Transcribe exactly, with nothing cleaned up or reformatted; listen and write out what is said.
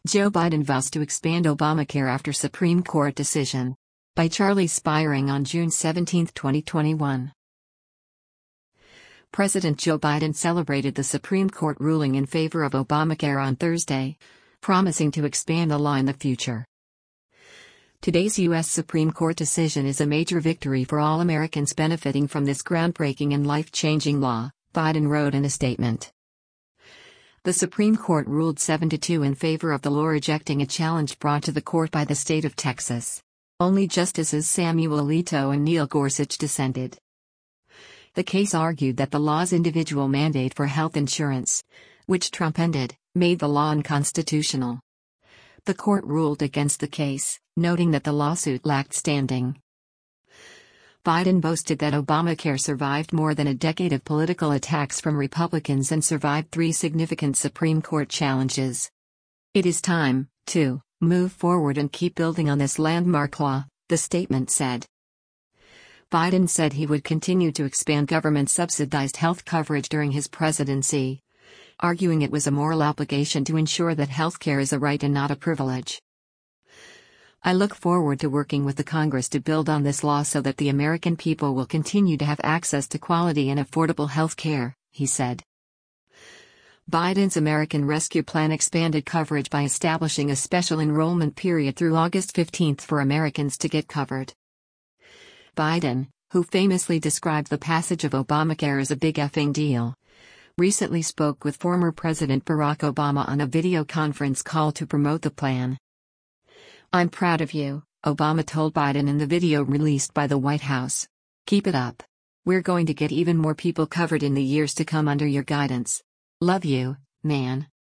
Joe Biden vows to expand Obamacare after Supreme Court decision. By Charlie Spiring on June seventeenth, twenty twenty-one. President Joe Biden celebrated the Supreme Court ruling in favor of Obamacare on Thursday, promising to expand the law in the future. Today's U S Supreme Court decision is a major victory for all Americans benefiting from this groundbreaking and life-changing law, Biden wrote in a statement. The Supreme Court ruled seven to two in favor of the law, rejecting a challenge brought to the court by the state of Texas. Only Justices Samuel Alito and Neil Gorsuch dissented. The case argued that the law's individual mandate for health insurance, which Trump ended, made the law unconstitutional. The court ruled against the case, noting that the lawsuit lacked standing. Biden boasted that Obamacare survived more than a decade of political attacks from Republicans and survived three significant Supreme Court challenges. It is time to move forward and keep building on this landmark law, the statement said. Biden said he would continue to expand government-subsidized health coverage during his presidency, arguing it was a moral obligation to ensure that healthcare is a right and not a privilege. I look forward to working with the Congress to build on this law so that the American people will continue to have access to quality and affordable health care, he said. Biden's American Rescue Plan expanded coverage by establishing a special enrollment period through August fifteenth for Americans to get covered. Biden, who famously described the passage of Obamacare as a big effing deal, recently spoke with former President Barack Obama on a video conference call to promote the plan. "I'm proud of you," Obama told Biden in the video released by the White House. "Keep it up. We're going to get even more people covered in the years to come under your guidance. Love you, man."